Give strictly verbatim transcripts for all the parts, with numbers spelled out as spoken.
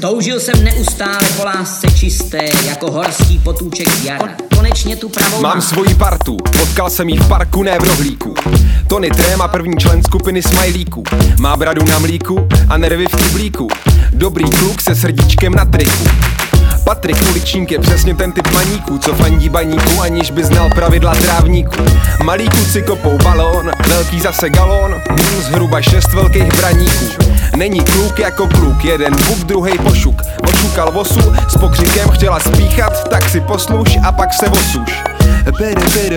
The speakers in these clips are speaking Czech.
Toužil jsem neustále po lásce čisté, jako horský potůček jara. Konečně tu pravou mám mám. svoji partu, potkal jsem jí v parku, ne v rohlíku. Tony Tréma, první člen skupiny Smajlíků. Má bradu na mlíku a nervy v tublíku. Dobrý kluk se srdíčkem na triku. Patrik Uličník je přesně ten typ maníků, co fandí baníku, aniž by znal pravidla trávníku. Malí kluci kopou balón, velký zase galón, hmm, zhruba šest velkých braníků. Není kluk jako kluk, jeden buk, druhej pošuk. Ošukal vosu, s pokřikem chtěla spíchat, tak si posluš a pak se osuš. Bere, bere,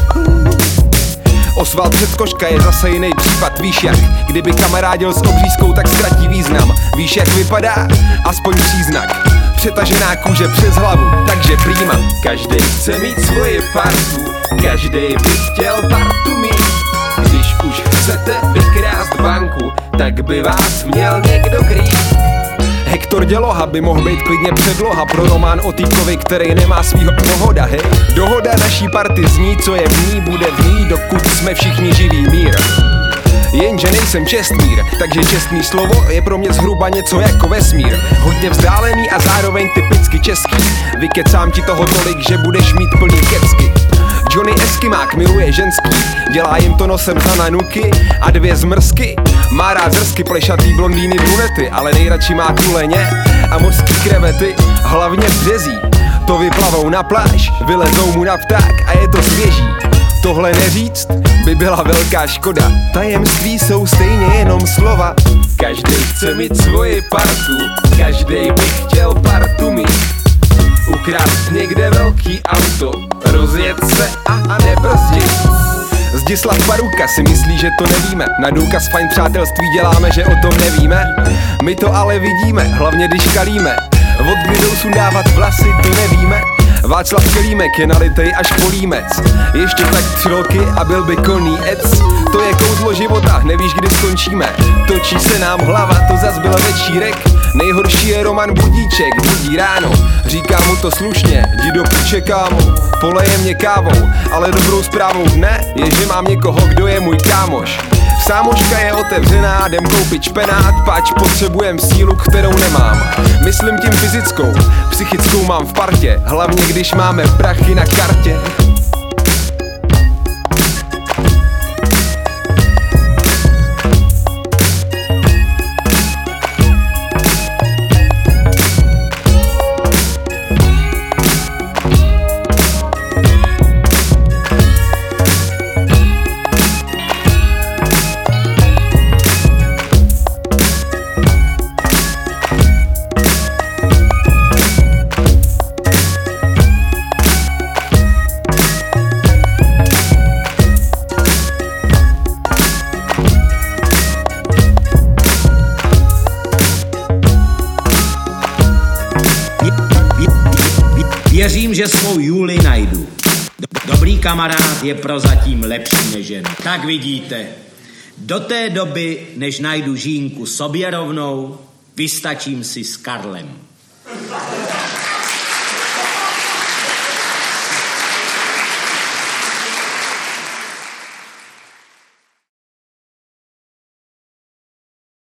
Osvald Předkoška je zase jiný případ, víš jak? Kdyby kamarádil s obřízkou, tak ztratí význam. Víš jak vypadá? Aspoň příznak. Přetažená kůže přes hlavu, takže prýma. Každej chce mít svoje partu, každej by chtěl partu mít. Když už chcete vykrást banku, tak by vás měl někdo krýt. Hektor Děloha by mohl být klidně předloha pro román o týkovi, který nemá svýho pohoda, hej. Dohoda naší party zní, co je v ní, bude v ní, dokud jsme všichni živí mír. Jenže nejsem čestmír, takže čestný slovo je pro mě zhruba něco jako vesmír. Hodně vzdálený a zároveň typicky český. Vykecám ti toho tolik, že budeš mít plný kecky. Johnny Eskimák miluje ženský, dělá jim to nosem za nanuky a dvě zmrzky. Má rád zrsky, plešatý blondýny, brunety, ale nejradši má tuleně a mořský krevety, hlavně v březí. To vyplavou na pláž, vylezou mu na pták a je to svěží. Tohle neříct by byla velká škoda, tajemství jsou stejně jenom slova. Každej chce mít svoji partu, každej by chtěl partu mít. Ukrást někde velký auto, rozjet se a nebrzdit. Zdislav Paruka si myslí, že to nevíme, na důkaz fajn přátelství děláme, že o tom nevíme. My to ale vidíme, hlavně když kalíme. Od kdy jdou sundávat vlasy, to nevíme. Václav Kelímek je nalitej až polímec. Ještě tak tři roky a byl by konec. To je kouzlo života, nevíš kdy skončíme. Točí se nám hlava, to zas byl večírek. Nejhorší je Roman Budíček, budí ráno. Říká mu to slušně, jdi do piče kámo. Poleje mě kávou, ale dobrou zprávou dne je, že mám někoho, kdo je můj kámoš. Sámoška je otevřená, jdem koupit špenát, pač potřebujem sílu, kterou nemám. Myslím tím fyzickou, psychickou mám v partě, hlavně když máme prachy na kartě. Věřím, že svou Juli najdu. Dobrý kamarád je prozatím lepší než jen. Tak vidíte, do té doby, než najdu Žínku sobě rovnou, vystačím si s Karlem.